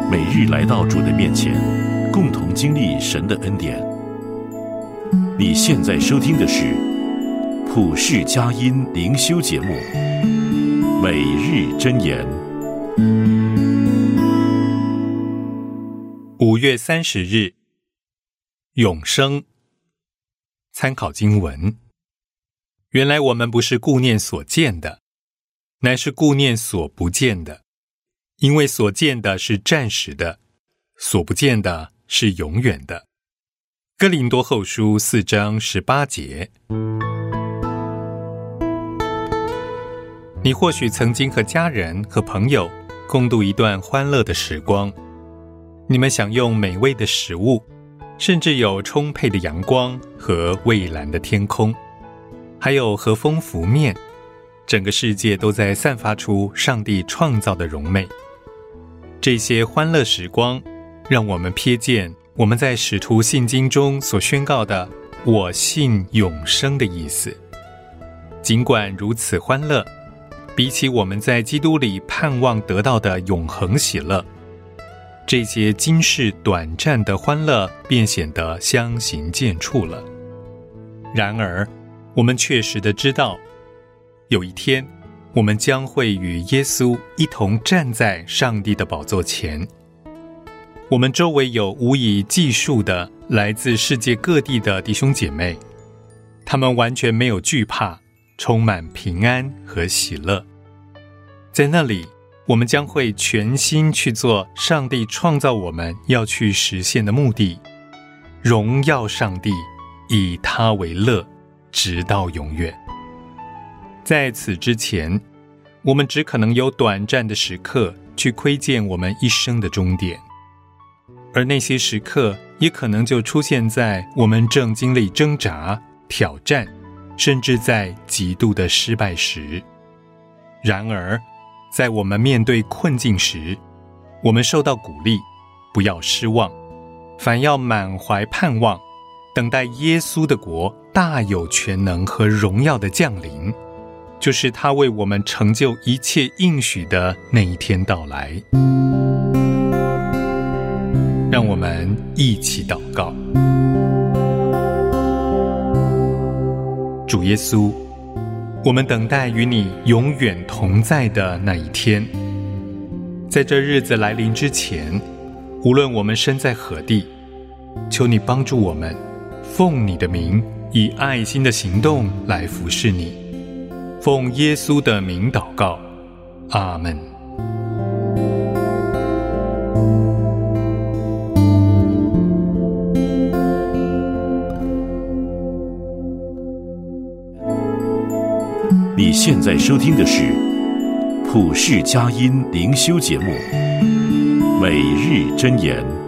每日来到主的面前，共同经历神的恩典。你现在收听的是普世佳音灵修节目《每日箴言》。 5月30日，永生。参考经文：原来我们不是顾念所见的，乃是顾念所不见的，因为所见的是暂时的，所不见的是永远的。哥林多后书4章18节。你或许曾经和家人和朋友共度一段欢乐的时光，你们享用美味的食物，甚至有充沛的阳光和蔚蓝的天空，还有和风拂面，整个世界都在散发出上帝创造的荣美。这些欢乐时光让我们瞥见我们在使徒信经中所宣告的我信永生的意思。尽管如此欢乐，比起我们在基督里盼望得到的永恒喜乐，这些今世短暂的欢乐便显得相形见绌了。然而我们确实地知道，有一天我们将会与耶稣一同站在上帝的宝座前。我们周围有无以计数的来自世界各地的弟兄姐妹，他们完全没有惧怕，充满平安和喜乐。在那里，我们将会全心去做上帝创造我们要去实现的目的，荣耀上帝，以他为乐，直到永远。在此之前，我们只可能有短暂的时刻去窥见我们一生的终点，而那些时刻也可能就出现在我们正经历挣扎、挑战，甚至在极度的失败时。然而在我们面对困境时，我们受到鼓励，不要失望，反要满怀盼望，等待耶稣的国大有全能和荣耀的降临，就是他为我们成就一切应许的那一天到来。让我们一起祷告。主耶稣，我们等待与你永远同在的那一天。在这日子来临之前，无论我们身在何地，求你帮助我们，奉你的名，以爱心的行动来服侍你。奉耶稣的名祷告，阿们。 你现在收听的是普世佳音灵修节目《每日箴言》。